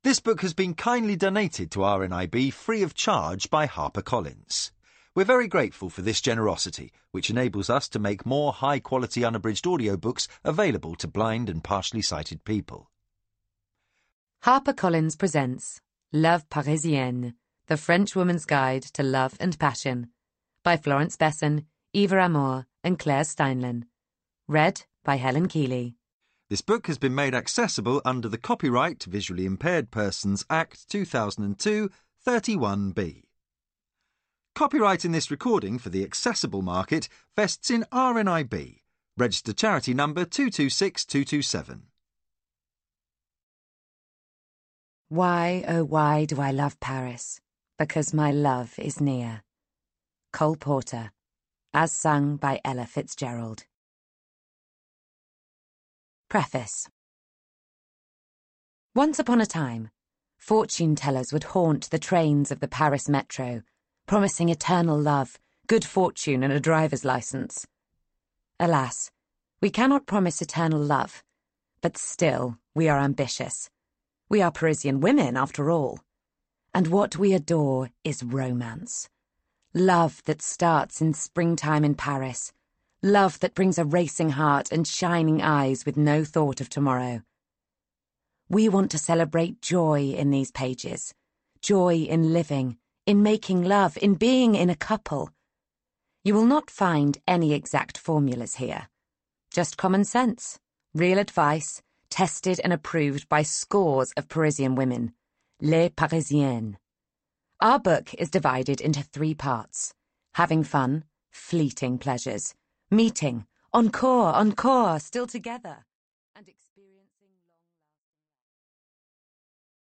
This book has been kindly donated to RNIB free of charge by HarperCollins. We're very grateful for this generosity, which enables us to make more high-quality unabridged audiobooks available to blind and partially sighted people. HarperCollins presents Love Parisienne, The French Woman's Guide to Love and Passion, by Florence Besson, Eva Amour and Claire Steinlen. Read by Helen Keeley. This book has been made accessible under the Copyright to Visually Impaired Persons Act 2002, 31B. Copyright in this recording for the accessible market vests in RNIB, registered charity number 226227. Why, oh why do I love Paris? Because my love is near. Cole Porter, as sung by Ella Fitzgerald. Preface. Once upon a time, fortune-tellers would haunt the trains of the Paris metro, promising eternal love, good fortune and a driver's license. Alas, we cannot promise eternal love, but still we are ambitious. We are Parisian women, after all. And what we adore is romance. Love that starts in springtime in Paris. Love that brings a racing heart and shining eyes with no thought of tomorrow. We want to celebrate joy in these pages. Joy in living, in making love, in being in a couple. You will not find any exact formulas here. Just common sense, real advice, tested and approved by scores of Parisian women. Les Parisiennes. Our book is divided into 3 parts. Having fun, fleeting pleasures. Meeting, encore, still together.